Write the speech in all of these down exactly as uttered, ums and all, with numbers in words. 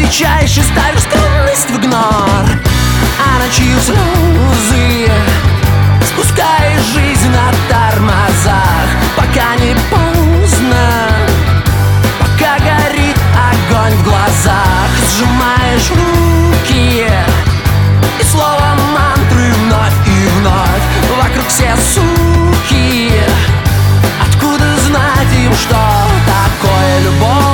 чаще ставишь скромность в игнор, а ночью слезы спускаешь жизнь на тормозах, пока не поздно, пока горит огонь в глазах. Сжимаешь руки и слово мантры вновь и вновь. Вокруг все суки, откуда знать им, что такое любовь?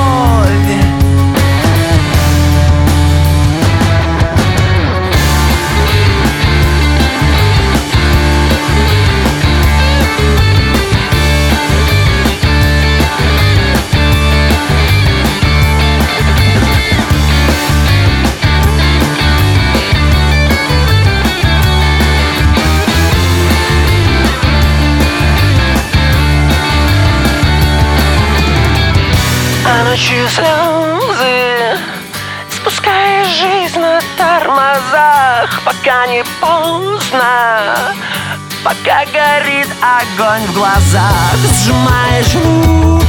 Ночью слезы спускаешь жизнь на тормозах, пока не поздно, пока горит огонь в глазах. Сжимаешь руки